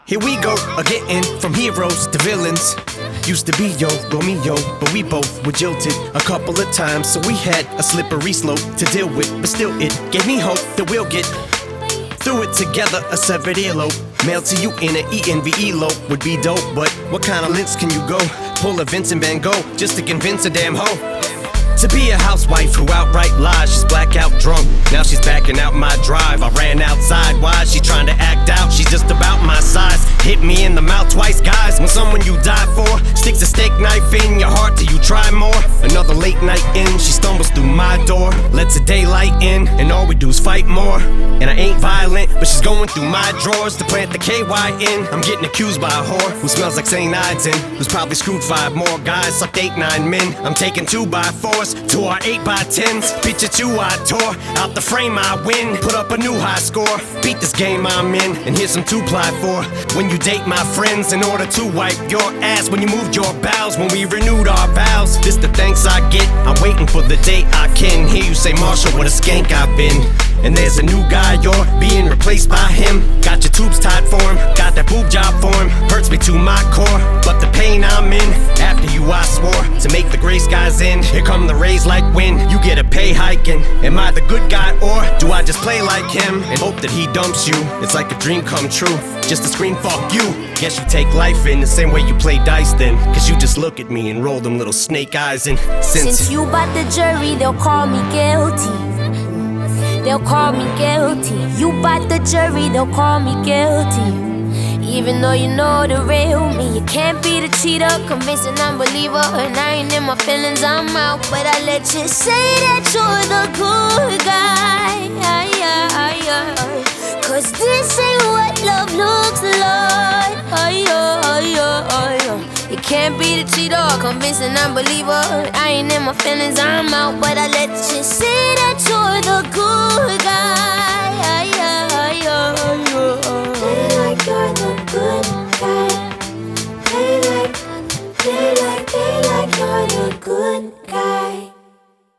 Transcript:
Here we go, getting from heroes to villains. Used to be yo, Romeo, but we both were jilted a couple of times, so we had a slippery slope to deal with. But still, it gave me hope that we'll get through it together. A severed earlobe mailed to you in an ENVE lope would be dope, but what kind of lengths can you go? Pull a Vincent Van Gogh just to convince a damn hoe to be a housewife who outright lies. She's blackout drunk, now she's backing out my drive. I ran outside, why is she trying to act out? She's just about my size, hit me in the mouth twice, guys. When someone you die for sticks a steak knife in your heart, do you try more? Another late night in, she stumbles through my door, lets the daylight in, and all we do is fight more. And I ain't violent, but she's going through my drawers to plant the KY in. I'm getting accused by a whore who smells like St. Ides and who's probably screwed 5 more guys, sucked 8, 9 men. I'm taking 2x4s to our 8x10s. Picture 2 I tore out the frame, I win. Put up a new high score, beat this game I'm in, and here's some 2-ply for when you date my friends in order to wipe your ass. When you moved your bowels, when we renewed our vows. This the thanks I get, I'm waiting for the day I can hear you say, Marshall, what a skank I've been. And there's a new guy, you're being replaced by him. Got your tubes tied for him, got that boob job for him. Hurts me to my core, but the pain I'm in. After you I swore to make the gray skies end. Here come the rays like wind, you get a pay hiking. Am I the good guy or do I just play like him and hope that he dumps you? It's like a dream come true, just to scream fuck you. Guess you take life in the same way you play dice then, cause you just look at me and roll them little snake eyes. And since you bought the jury, they'll call me guilty. They'll call me guilty. You bought the jury, they'll call me guilty. Even though you know the real me, you can't be the cheater, convincing unbeliever. And I ain't in my feelings, I'm out. But I let you say that you're the good guy. Cause this ain't what love looks like. You can't be the cheater, convincing unbeliever. I ain't in my feelings, I'm out. But I let you say that you're the good guy.